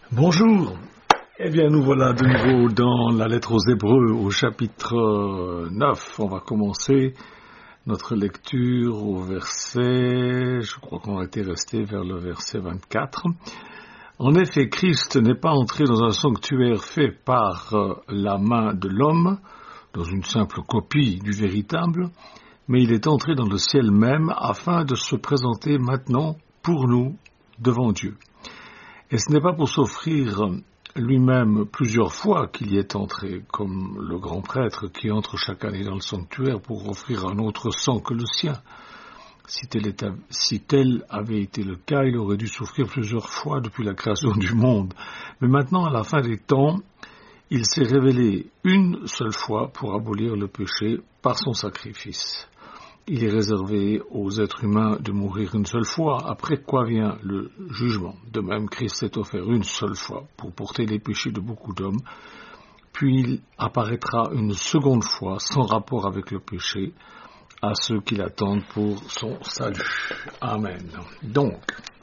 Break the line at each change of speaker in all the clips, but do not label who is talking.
Bonjour, eh bien nous voilà de nouveau dans la lettre aux Hébreux au chapitre 9. On va commencer notre lecture au verset, je crois qu'on a été resté vers le verset 24. En effet, Christ n'est pas entré dans un sanctuaire fait par la main de l'homme, dans une simple copie du véritable, mais il est entré dans le ciel même afin de se présenter maintenant pour nous devant Dieu. Et ce n'est pas pour s'offrir lui-même plusieurs fois qu'il y est entré, comme le grand prêtre qui entre chaque année dans le sanctuaire pour offrir un autre sang que le sien. Si tel avait été le cas, il aurait dû souffrir plusieurs fois depuis la création du monde. Mais maintenant, à la fin des temps, il s'est révélé une seule fois pour abolir le péché par son sacrifice. Il est réservé aux êtres humains de mourir une seule fois, après quoi vient le jugement. De même, Christ s'est offert une seule fois pour porter les péchés de beaucoup d'hommes, puis il apparaîtra une seconde fois, sans rapport avec le péché, à ceux qui l'attendent pour son salut. Amen. Donc,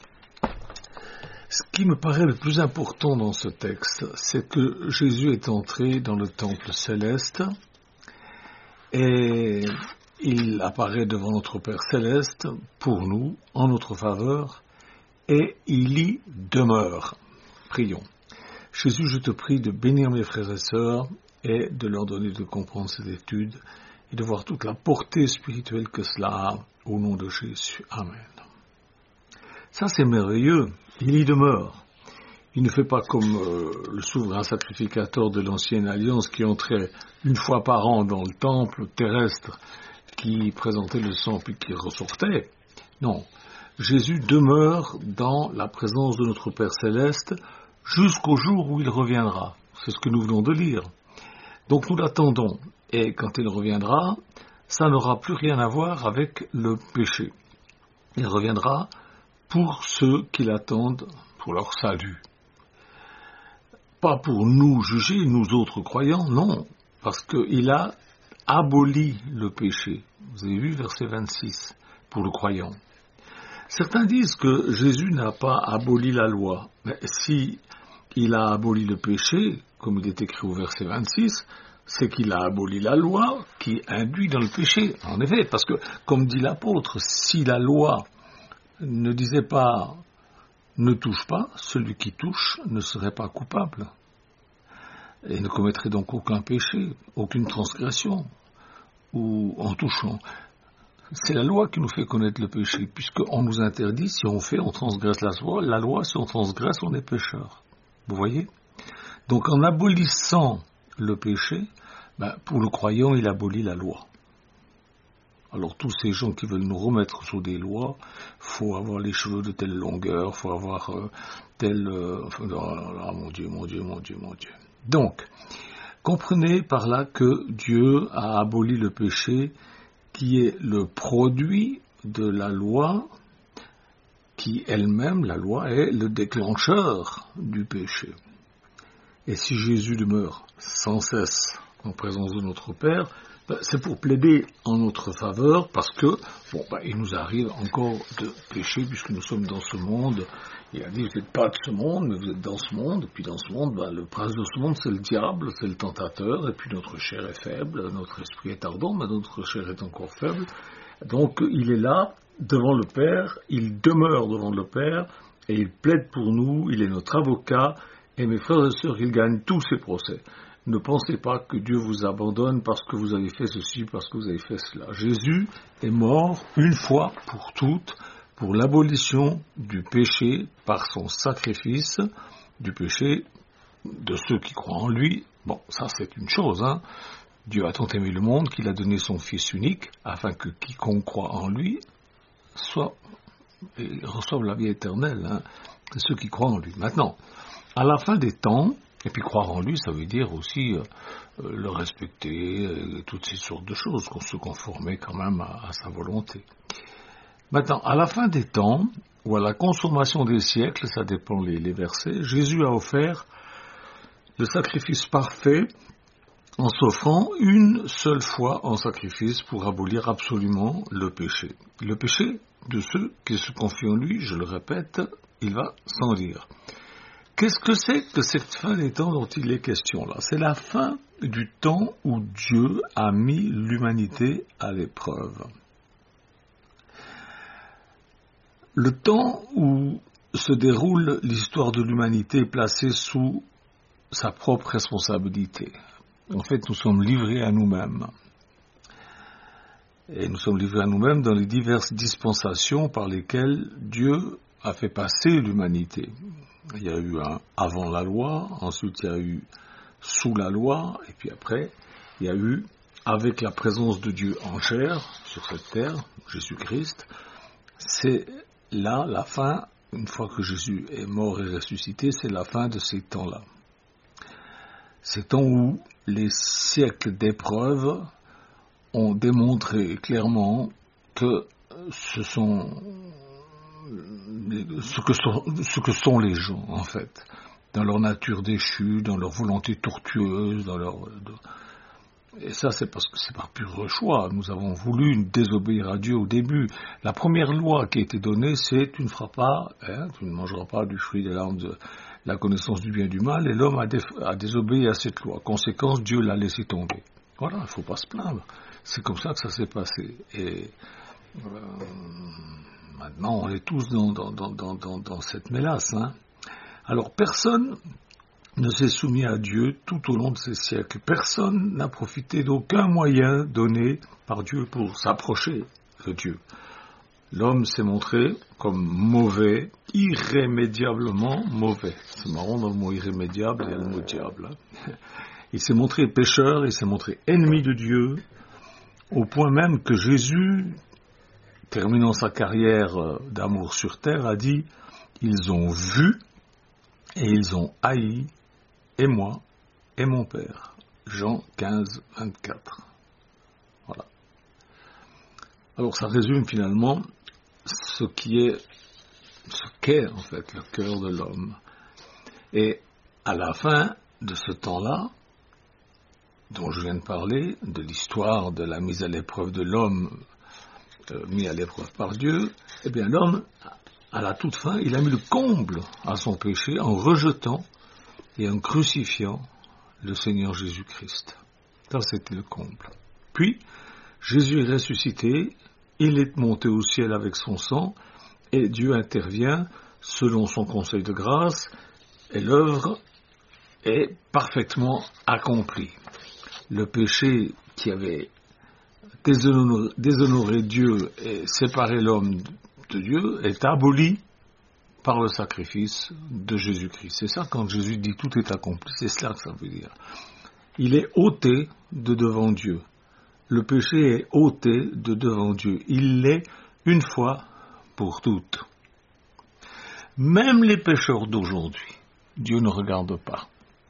ce qui me paraît le plus important dans ce texte, c'est que Jésus est entré dans le temple céleste et il apparaît devant notre Père Céleste, pour nous, en notre faveur, et il y demeure. Prions. Jésus, je te prie de bénir mes frères et sœurs et de leur donner de comprendre cette étude et de voir toute la portée spirituelle que cela a, au nom de Jésus. Amen. Ça, c'est merveilleux. Il y demeure. Il ne fait pas comme le souverain sacrificateur de l'ancienne alliance qui entrait une fois par an dans le temple terrestre, qui présentait le sang puis qui ressortait. Non, Jésus demeure dans la présence de notre Père Céleste jusqu'au jour où il reviendra. C'est ce que nous venons de lire. Donc nous l'attendons. Et quand il reviendra, ça n'aura plus rien à voir avec le péché. Il reviendra pour ceux qui l'attendent, pour leur salut. Pas pour nous juger, nous autres croyants, non, parce qu'il a aboli le péché. Vous avez vu verset 26, pour le croyant. Certains disent que Jésus n'a pas aboli la loi. Mais si il a aboli le péché, comme il est écrit au verset 26, c'est qu'il a aboli la loi qui induit dans le péché. En effet, parce que, comme dit l'apôtre, si la loi ne disait pas « ne touche pas », celui qui touche ne serait pas coupable et ne commettrait donc aucun péché, aucune transgression, ou en touchant. C'est la loi qui nous fait connaître le péché, puisqu'on nous interdit, si on fait, on transgresse la loi, si on transgresse, on est pécheur. Vous voyez ? Donc en abolissant le péché, pour le croyant, il abolit la loi. Alors tous ces gens qui veulent nous remettre sous des lois, faut avoir les cheveux de telle longueur, faut avoir mon Dieu. Donc, comprenez par là que Dieu a aboli le péché qui est le produit de la loi, qui elle-même, la loi, est le déclencheur du péché. Et si Jésus demeure sans cesse en présence de notre Père, c'est pour plaider en notre faveur, parce que, il nous arrive encore de pécher, puisque nous sommes dans ce monde. Il a dit, vous n'êtes pas de ce monde, mais vous êtes dans ce monde, et puis dans ce monde, le prince de ce monde, c'est le diable, c'est le tentateur, et puis notre chair est faible, notre esprit est ardent, mais notre chair est encore faible. Donc, il est là, devant le Père, il demeure devant le Père, et il plaide pour nous, il est notre avocat, et mes frères et sœurs, il gagne tous ses procès. Ne pensez pas que Dieu vous abandonne parce que vous avez fait ceci, parce que vous avez fait cela. Jésus est mort une fois pour toutes pour l'abolition du péché par son sacrifice, du péché de ceux qui croient en lui. Bon, ça c'est une chose, hein. Dieu a tant aimé le monde qu'il a donné son Fils unique afin que quiconque croit en lui reçoive la vie éternelle. Hein. C'est ceux qui croient en lui. Maintenant, à la fin des temps, et puis croire en lui, ça veut dire aussi le respecter, toutes ces sortes de choses, qu'on se conformer quand même à sa volonté. Maintenant, à la fin des temps, ou à la consommation des siècles, ça dépend les versets, Jésus a offert le sacrifice parfait en s'offrant une seule fois en sacrifice pour abolir absolument le péché. Le péché de ceux qui se confient en lui, je le répète, il va sans dire. Qu'est-ce que c'est que cette fin des temps dont il est question là? C'est la fin du temps où Dieu a mis l'humanité à l'épreuve. Le temps où se déroule l'histoire de l'humanité placée sous sa propre responsabilité. En fait, nous sommes livrés à nous-mêmes. Et nous sommes livrés à nous-mêmes dans les diverses dispensations par lesquelles Dieu a fait passer l'humanité. Il y a eu un avant la loi, ensuite il y a eu sous la loi, et puis après, il y a eu avec la présence de Dieu en chair sur cette terre, Jésus-Christ. C'est là la fin, une fois que Jésus est mort et ressuscité, c'est la fin de ces temps-là. Ces temps où les siècles d'épreuves ont démontré clairement que ce que sont les gens, en fait, dans leur nature déchue, dans leur volonté tortueuse, et ça, c'est parce que c'est par pur choix. Nous avons voulu désobéir à Dieu au début. La première loi qui a été donnée, c'est tu ne feras pas, tu ne mangeras pas du fruit de l'arbre de la connaissance du bien et du mal, et l'homme a désobéi à cette loi. Conséquence, Dieu l'a laissé tomber. Voilà, il ne faut pas se plaindre. C'est comme ça que ça s'est passé. Et maintenant, on est tous dans cette mélasse. Alors, personne ne s'est soumis à Dieu tout au long de ces siècles. Personne n'a profité d'aucun moyen donné par Dieu pour s'approcher de Dieu. L'homme s'est montré comme mauvais, irrémédiablement mauvais. C'est marrant, dans le mot irrémédiable, il y a le mot diable. Il s'est montré pécheur, il s'est montré ennemi de Dieu, au point même que Jésus, terminant sa carrière d'amour sur terre, a dit « Ils ont vu et ils ont haï, et moi, et mon Père. » Jean 15, 24. Voilà. Alors ça résume finalement ce qu'est en fait le cœur de l'homme. Et à la fin de ce temps-là, dont je viens de parler, de l'histoire de la mise à l'épreuve de l'homme, mis à l'épreuve par Dieu, eh bien l'homme, à la toute fin, il a mis le comble à son péché en rejetant et en crucifiant le Seigneur Jésus-Christ. Ça, c'était le comble. Puis, Jésus est ressuscité, il est monté au ciel avec son sang, et Dieu intervient selon son conseil de grâce, et l'œuvre est parfaitement accomplie. Le péché qui avait déshonoré Dieu et séparé l'homme de Dieu est aboli par le sacrifice de Jésus-Christ. C'est ça quand Jésus dit tout est accompli, c'est cela que ça veut dire. Il est ôté de devant Dieu. Le péché est ôté de devant Dieu. Il l'est une fois pour toutes. Même les pécheurs d'aujourd'hui, Dieu ne regarde pas.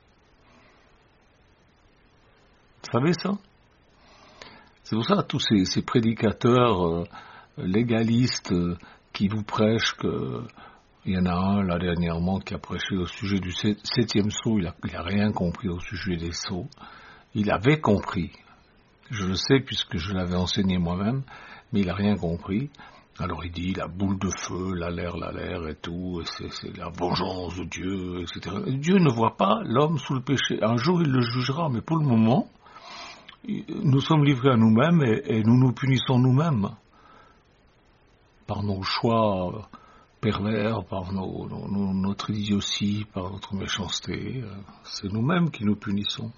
Vous savez ça? C'est pour ça tous ces prédicateurs légalistes qui vous prêchent que... Il y en a un, là, dernièrement, qui a prêché au sujet du 7e sceau. Il a rien compris au sujet des sceaux. Il avait compris. Je le sais puisque je l'avais enseigné moi-même, mais il n'a rien compris. Alors il dit la boule de feu, l'air et tout, et c'est la vengeance de Dieu, etc. Et Dieu ne voit pas l'homme sous le péché. Un jour il le jugera, mais pour le moment, nous sommes livrés à nous-mêmes et nous nous punissons nous-mêmes par nos choix pervers, par notre idiotie, par notre méchanceté. C'est nous-mêmes qui nous punissons.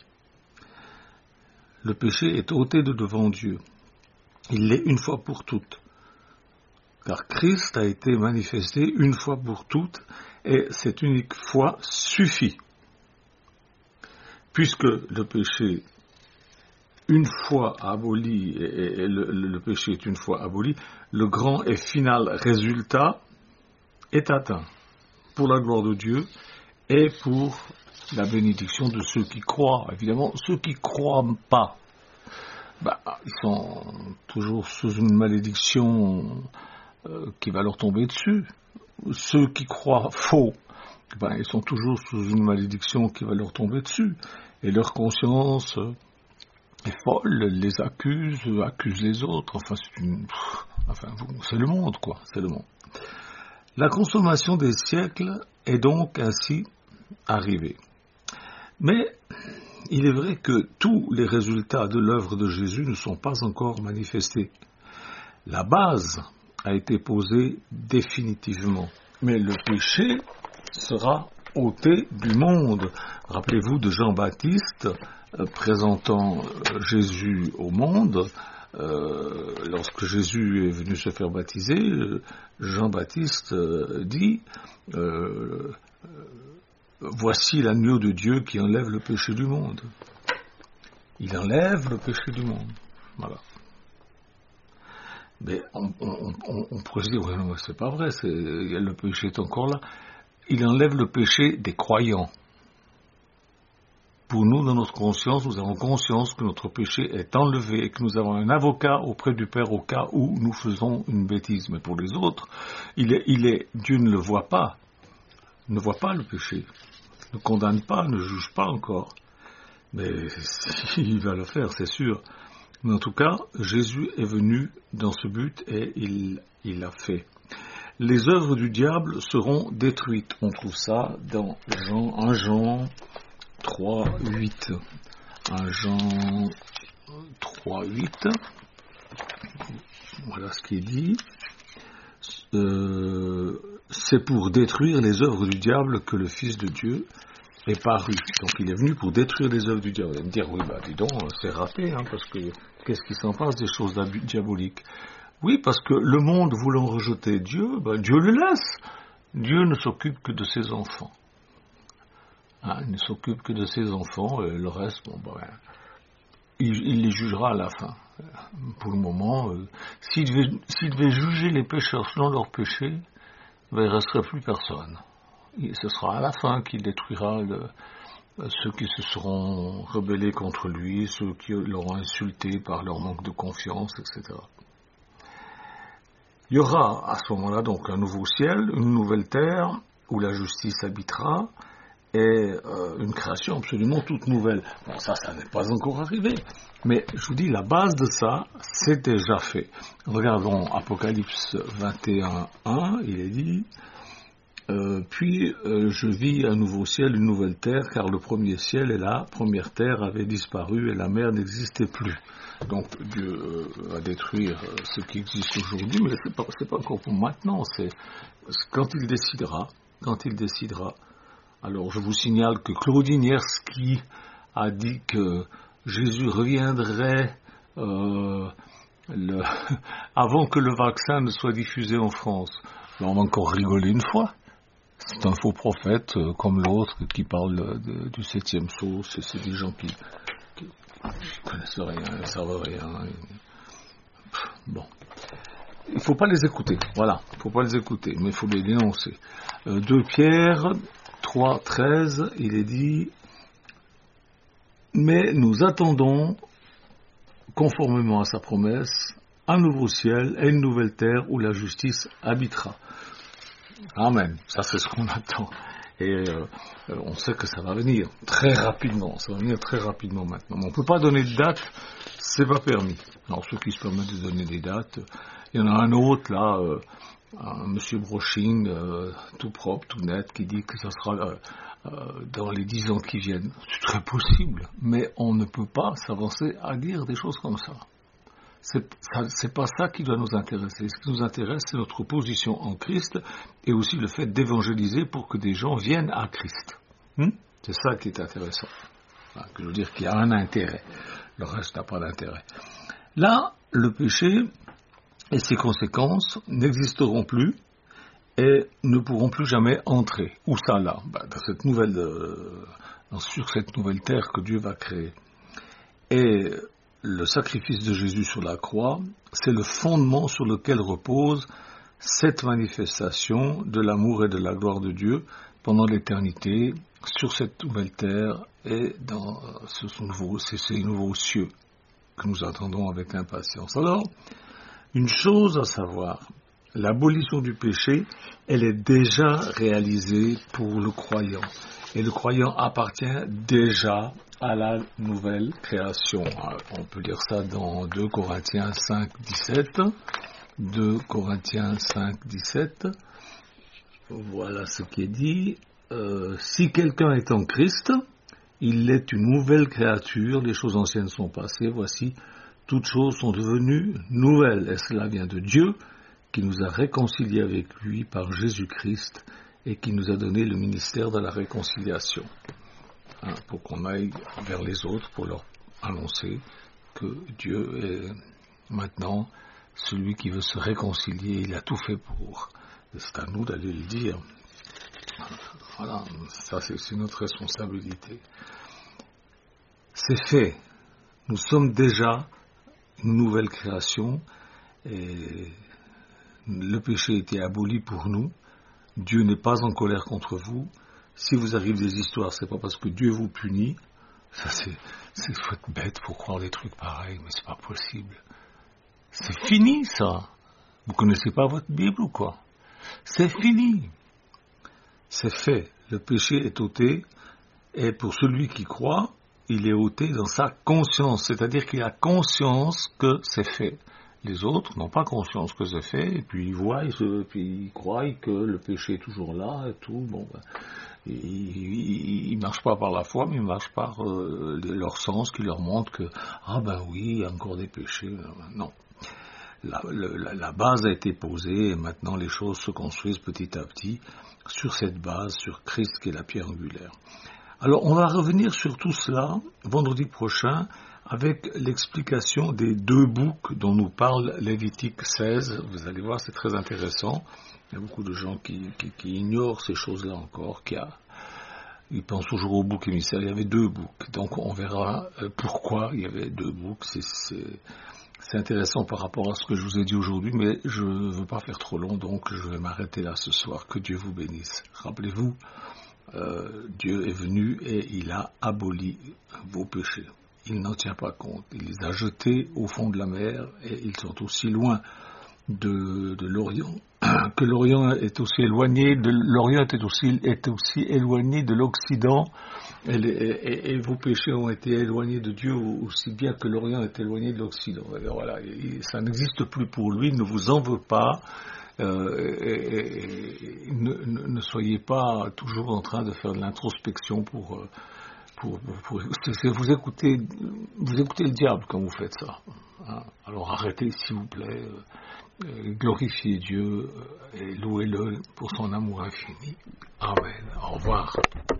Le péché est ôté de devant Dieu. Il l'est une fois pour toutes. Car Christ a été manifesté une fois pour toutes, et cette unique fois suffit. Puisque le péché, une fois aboli, et le péché est une fois aboli, le grand et final résultat est atteint pour la gloire de Dieu et pour la bénédiction de ceux qui croient. Évidemment, ceux qui ne croient pas, ils sont toujours sous une malédiction qui va leur tomber dessus. Ceux qui croient faux, ils sont toujours sous une malédiction qui va leur tomber dessus. Et leur conscience est folle, les accuse les autres. C'est le monde, quoi. C'est le monde. La consommation des siècles est donc ainsi arriver. Mais il est vrai que tous les résultats de l'œuvre de Jésus ne sont pas encore manifestés. La base a été posée définitivement, mais le péché sera ôté du monde. Rappelez-vous de Jean-Baptiste présentant Jésus au monde. Lorsque Jésus est venu se faire baptiser, Jean-Baptiste dit voici l'agneau de Dieu qui enlève le péché du monde. Il enlève le péché du monde. Voilà. Mais on pourrait se dire, ouais, non, c'est pas vrai, le péché est encore là. Il enlève le péché des croyants. Pour nous, dans notre conscience, nous avons conscience que notre péché est enlevé et que nous avons un avocat auprès du Père au cas où nous faisons une bêtise. Mais pour les autres, Dieu ne le voit pas, ne voit pas le péché, ne condamne pas, ne juge pas encore. Mais il va le faire, c'est sûr. Mais en tout cas, Jésus est venu dans ce but et il l'a fait. Les œuvres du diable seront détruites. On trouve ça dans 1 Jean 3, 8. 1 Jean 3, 8. Voilà ce qui est dit. C'est pour détruire les œuvres du diable que le Fils de Dieu est paru. Donc il est venu pour détruire les œuvres du diable. Vous allez me dire, oui, dis donc, c'est raté, parce que qu'est-ce qui s'en passe des choses diaboliques? Oui, parce que le monde voulant rejeter Dieu, Dieu le laisse. Dieu ne s'occupe que de ses enfants. Il ne s'occupe que de ses enfants, et le reste, il les jugera à la fin. Pour le moment, s'il devait juger les pécheurs selon leurs péchés, il ne resterait plus personne. Et ce sera à la fin qu'il détruira ceux qui se seront rebellés contre lui, ceux qui l'auront insulté par leur manque de confiance, etc. Il y aura à ce moment-là donc un nouveau ciel, une nouvelle terre où la justice habitera et une création absolument toute nouvelle. Bon, ça n'est pas encore arrivé. Mais je vous dis, la base de ça, c'est déjà fait. Regardons Apocalypse 21:1, il est dit puis je vis un nouveau ciel, une nouvelle terre, car le premier ciel et la première terre avaient disparu et la mer n'existait plus. Donc Dieu va détruire ce qui existe aujourd'hui, mais c'est pas encore pour maintenant, c'est quand il décidera. Alors je vous signale que Claudine Yerski a dit que Jésus reviendrait avant que le vaccin ne soit diffusé en France. Là, on va encore rigoler une fois. C'est un faux prophète comme l'autre qui parle du 7e sceau. C'est des gens qui connaissent rien, ils ne savent rien. Bon. Il ne faut pas les écouter. Voilà. Il ne faut pas les écouter, mais il faut les dénoncer. 2 Pierre 3:13, il est dit mais nous attendons, conformément à sa promesse, un nouveau ciel et une nouvelle terre où la justice habitera. Amen. Ça, c'est ce qu'on attend. Et on sait que ça va venir très rapidement. Ça va venir très rapidement maintenant. Mais on ne peut pas donner de date, c'est pas permis. Alors, ceux qui se permettent de donner des dates, il y en a un autre, là, Monsieur Broching, tout propre, tout net, qui dit que ça sera dans les 10 ans qui viennent. C'est très possible, mais on ne peut pas s'avancer à dire des choses comme ça. C'est pas ça qui doit nous intéresser. Ce qui nous intéresse, c'est notre position en Christ et aussi le fait d'évangéliser pour que des gens viennent à Christ. C'est ça qui est intéressant. Je veux dire qu'il y a un intérêt. Le reste n'a pas d'intérêt. Là, le péché et ses conséquences n'existeront plus et ne pourront plus jamais entrer. Où ça, là? Sur cette nouvelle terre que Dieu va créer. Et le sacrifice de Jésus sur la croix, c'est le fondement sur lequel repose cette manifestation de l'amour et de la gloire de Dieu pendant l'éternité sur cette nouvelle terre et dans ces nouveaux cieux que nous attendons avec impatience. Alors, une chose à savoir, l'abolition du péché, elle est déjà réalisée pour le croyant. Et le croyant appartient déjà à la nouvelle création. On peut lire ça dans 2 Corinthiens 5:17. 2 Corinthiens 5:17. Voilà ce qui est dit. si quelqu'un est en Christ, il est une nouvelle créature, les choses anciennes sont passées, voici, toutes choses sont devenues nouvelles. Et cela vient de Dieu, qui nous a réconciliés avec lui par Jésus-Christ et qui nous a donné le ministère de la réconciliation. Pour qu'on aille vers les autres, pour leur annoncer que Dieu est maintenant celui qui veut se réconcilier, il a tout fait pour. C'est à nous d'aller le dire. Voilà, ça c'est notre responsabilité. C'est fait. Nous sommes déjà une nouvelle création et le péché a été aboli pour nous. Dieu n'est pas en colère contre vous. Si vous arrivez des histoires, c'est pas parce que Dieu vous punit. Ça faut être bête pour croire des trucs pareils, mais c'est pas possible. C'est fini ça. Vous connaissez pas votre Bible ou quoi? C'est fini. C'est fait. Le péché est ôté et pour celui qui croit, il est ôté dans sa conscience, c'est-à-dire qu'il a conscience que c'est fait. Les autres n'ont pas conscience que c'est fait, et puis ils voient, puis ils croient que le péché est toujours là, et tout. Bon, ils ne marchent pas par la foi, mais ils marchent par leur sens qui leur montre que, oui, il y a encore des péchés. Non. La base a été posée, et maintenant les choses se construisent petit à petit sur cette base, sur Christ qui est la pierre angulaire. Alors, on va revenir sur tout cela vendredi prochain avec l'explication des 2 boucs dont nous parle Lévitique 16. Vous allez voir, c'est très intéressant. Il y a beaucoup de gens qui ignorent ces choses-là encore, ils pensent toujours au bouc émissaire. Il y avait 2 boucs. Donc, on verra pourquoi il y avait 2 boucs. C'est intéressant par rapport à ce que je vous ai dit aujourd'hui, mais je ne veux pas faire trop long, donc je vais m'arrêter là ce soir. Que Dieu vous bénisse. Rappelez-vous, Dieu est venu et il a aboli vos péchés. Il n'en tient pas compte. Il les a jetés au fond de la mer et ils sont aussi loin de l'Orient que l'Orient est aussi éloigné de l'Orient est aussi éloigné de l'Occident et vos péchés ont été éloignés de Dieu aussi bien que l'Orient est éloigné de l'Occident. Voilà, ça n'existe plus pour lui. Ne vous en veut pas. Ne soyez pas toujours en train de faire de l'introspection pour vous écoutez le diable quand vous faites ça. Alors arrêtez s'il vous plaît, glorifiez Dieu et louez-le pour son amour infini. Amen. Au revoir.